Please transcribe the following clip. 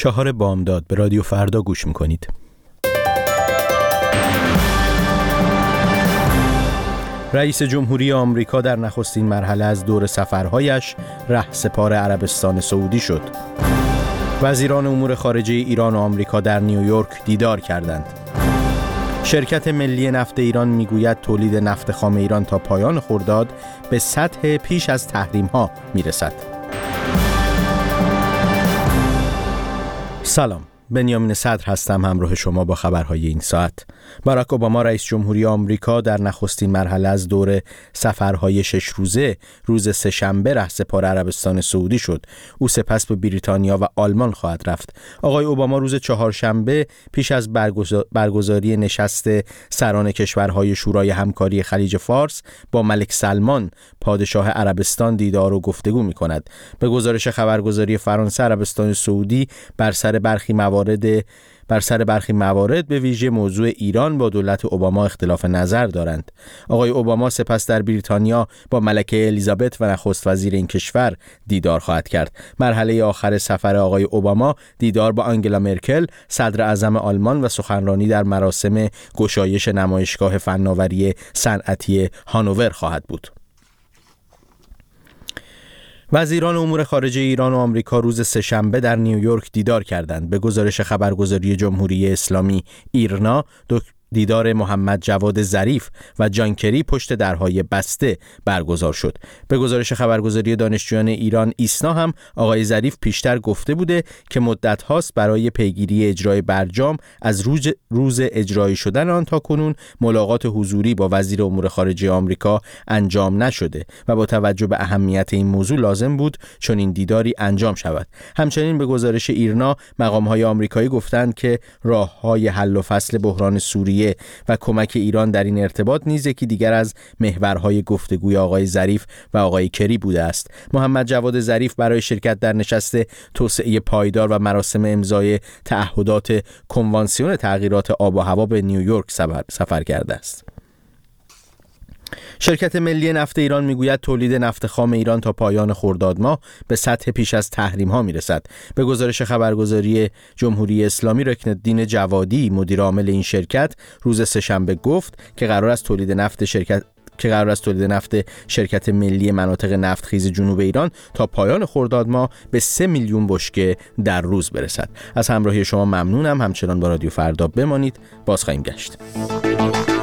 4 بامداد به رادیو فردا گوش میکنید. رئیس جمهوری آمریکا در نخستین مرحله از دور سفرهایش رهسپار عربستان سعودی شد. وزیران امور خارجه ایران و آمریکا در نیویورک دیدار کردند. شرکت ملی نفت ایران میگوید تولید نفت خام ایران تا پایان خرداد به سطح پیش از تحریم‌ها میرسد. سلام، بنیامین صدر هستم، همراه شما با خبرهای این ساعت. باراک اوباما رئیس جمهوری آمریکا در نخستین مرحله از دور سفرهای 6 روزه روز سه‌شنبه رهسپار عربستان سعودی شد. او سپس به بریتانیا و آلمان خواهد رفت. آقای اوباما روز چهارشنبه پیش از برگزاری نشست سران کشورهای شورای همکاری خلیج فارس با ملک سلمان پادشاه عربستان دیدار و گفتگو می‌کند. به گزارش خبرگزاری فرانسه، عربستان سعودی بر سر برخی موارد به ویژه موضوع ایران با دولت اوباما اختلاف نظر دارند. آقای اوباما سپس در بریتانیا با ملکه الیزابت و نخست وزیر این کشور دیدار خواهد کرد. مرحله آخر سفر آقای اوباما دیدار با آنگلا مرکل صدر اعظم آلمان و سخنرانی در مراسم گشایش نمایشگاه فناوری صنعتی هانوور خواهد بود. وزیران امور خارجه ایران و آمریکا روز سه‌شنبه در نیویورک دیدار کردند. به گزارش خبرگزاری جمهوری اسلامی ایرنا، دیدار محمد جواد ظریف و جان کری پشت درهای بسته برگزار شد. به گزارش خبرگزاری دانشجویان ایران ایسنا هم آقای ظریف پیشتر گفته بوده که مدت هاست برای پیگیری اجرای برجام از روز اجرایی شدن آن تا کنون ملاقات حضوری با وزیر امور خارجه آمریکا انجام نشده و با توجه به اهمیت این موضوع لازم بود چون این دیداری انجام شود. همچنین به گزارش ایرنا مقام‌های آمریکایی گفتند که راه‌های حل و فصل بحران سوریه و کمک ایران در این ارتباط نیز یکی دیگر از محورهای گفتگوی آقای ظریف و آقای کری بوده است. محمد جواد ظریف برای شرکت در نشست توسعه پایدار و مراسم امضای تعهدات کنوانسیون تغییرات آب و هوا به نیویورک سفر کرده است. شرکت ملی نفت ایران میگوید تولید نفت خام ایران تا پایان خرداد ماه به سطح پیش از تحریم ها میرسد. به گزارش خبرگزاری جمهوری اسلامی، رکن الدین جوادی مدیر عامل این شرکت روز سه‌شنبه گفت که قرار است تولید نفت شرکت ملی مناطق نفتخیز جنوب ایران تا پایان خرداد ماه به 3 میلیون بشکه در روز برسد. از همراهی شما ممنونم. همچنان با رادیو فردا بمانید. باز خواهیم گشت.